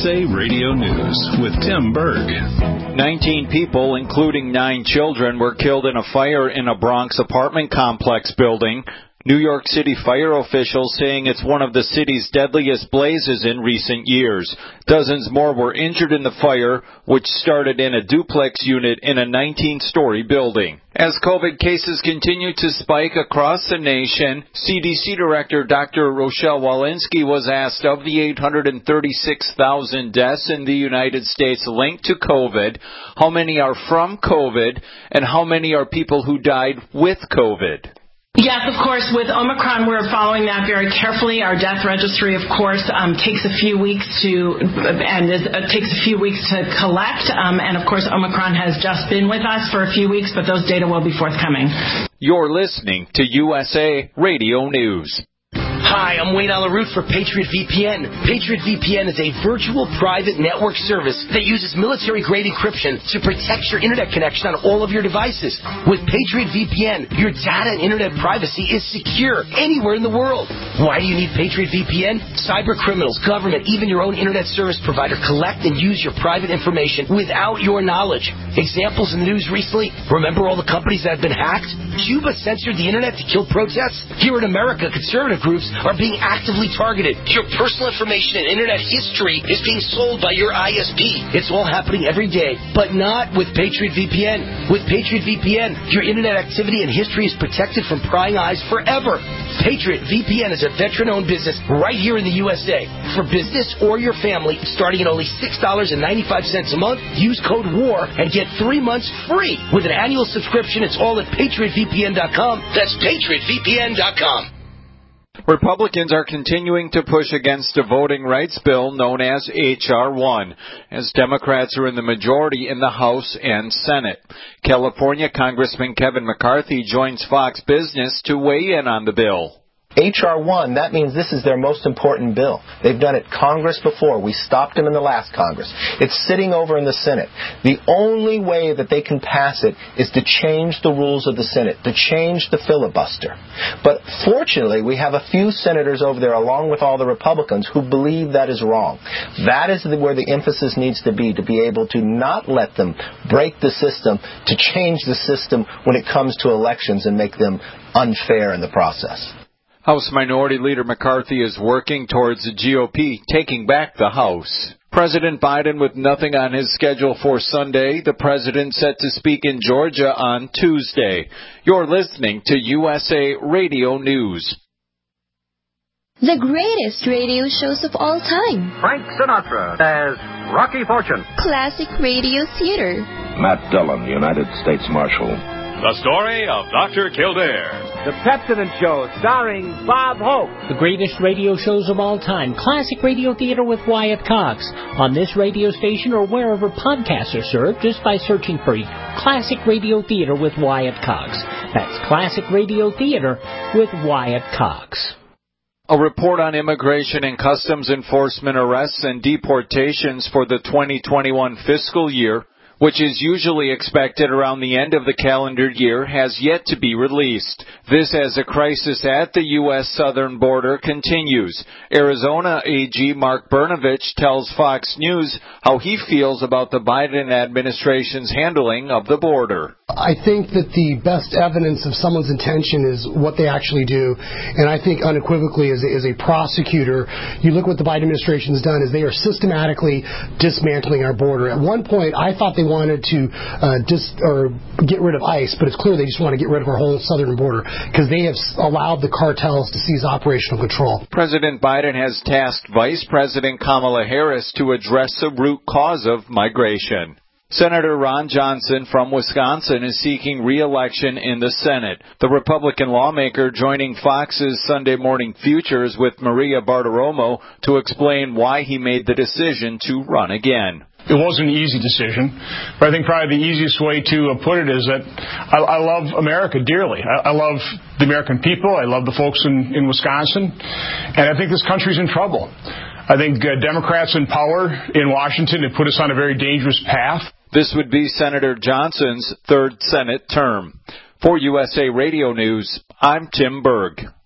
USA Radio News with Tim Berg. 19 people, including 9 children, were killed in a fire in a Bronx apartment complex building. New York City fire officials saying it's one of the city's deadliest blazes in recent years. Dozens more were injured in the fire, which started in a duplex unit in a 19-story building. As COVID cases continue to spike across the nation, CDC Director Dr. Rochelle Walensky was asked of the 836,000 deaths in the United States linked to COVID, how many are from COVID, and how many are people who died with COVID. Yes, of course, with Omicron, we're following that very carefully. Our death registry, of course, takes a few weeks to collect. And of course, Omicron has just been with us for a few weeks, but those data will be forthcoming. You're listening to USA Radio News. Hi, I'm Wayne Alaroot for Patriot VPN. Patriot VPN is a virtual private network service that uses military-grade encryption to protect your internet connection on all of your devices. With Patriot VPN, your data and internet privacy is secure anywhere in the world. Why do you need Patriot VPN? Cyber criminals, government, even your own internet service provider collect and use your private information without your knowledge. Examples in the news recently, remember all the companies that have been hacked? Cuba censored the internet to kill protests? Here in America, conservative groups are being actively targeted. Your personal information and internet history is being sold by your ISP. It's all happening every day, but not with Patriot VPN. With Patriot VPN, your internet activity and history is protected from prying eyes forever. Patriot VPN is a veteran-owned business right here in the USA. For business or your family, starting at only $6.95 a month, use code WAR and get 3 months free. With an annual subscription, it's all at PatriotVPN.com. That's PatriotVPN.com. Republicans are continuing to push against a voting rights bill known as H.R. 1, as Democrats are in the majority in the House and Senate. California Congressman Kevin McCarthy joins Fox Business to weigh in on the bill. H.R. 1, that means this is their most important bill. They've done it Congress before. We stopped them in the last Congress. It's sitting over in the Senate. The only way that they can pass it is to change the rules of the Senate, to change the filibuster. But fortunately, we have a few senators over there, along with all the Republicans, who believe that is wrong. That is where the emphasis needs to be able to not let them break the system, to change the system when it comes to elections and make them unfair in the process. House Minority Leader McCarthy is working towards the GOP taking back the House. President Biden with nothing on his schedule for Sunday. The president set to speak in Georgia on Tuesday. You're listening to USA Radio News. The greatest radio shows of all time. Frank Sinatra as Rocky Fortune. Classic radio theater. Matt Dillon, United States Marshal. The story of Dr. Kildare. The Pepsodent Show, starring Bob Hope. The greatest radio shows of all time. Classic Radio Theater with Wyatt Cox. On this radio station or wherever podcasts are served, just by searching for Classic Radio Theater with Wyatt Cox. That's Classic Radio Theater with Wyatt Cox. A report on Immigration and Customs Enforcement arrests and deportations for the 2021 fiscal year, which is usually expected around the end of the calendar year, has yet to be released. This as a crisis at the U.S. southern border continues. Arizona AG Mark Brnovich tells Fox News how he feels about the Biden administration's handling of the border. I think that the best evidence of someone's intention is what they actually do. And I think unequivocally as a prosecutor, you look what the Biden administration has done is they are systematically dismantling our border. At one point, I thought they wanted to get rid of ICE, but it's clear they just want to get rid of our whole southern border because they have allowed the cartels to seize operational control. President Biden has tasked Vice President Kamala Harris to address the root cause of migration. Senator Ron Johnson from Wisconsin is seeking re-election in the Senate. The Republican lawmaker joining Fox's Sunday Morning Futures with Maria Bartiromo to explain why he made the decision to run again. It wasn't an easy decision, but I think probably the easiest way to put it is that I love America dearly. I love the American people. I love the folks in Wisconsin. And I think this country's in trouble. I think Democrats in power in Washington have put us on a very dangerous path. This would be Senator Johnson's third Senate term. For USA Radio News, I'm Tim Berg.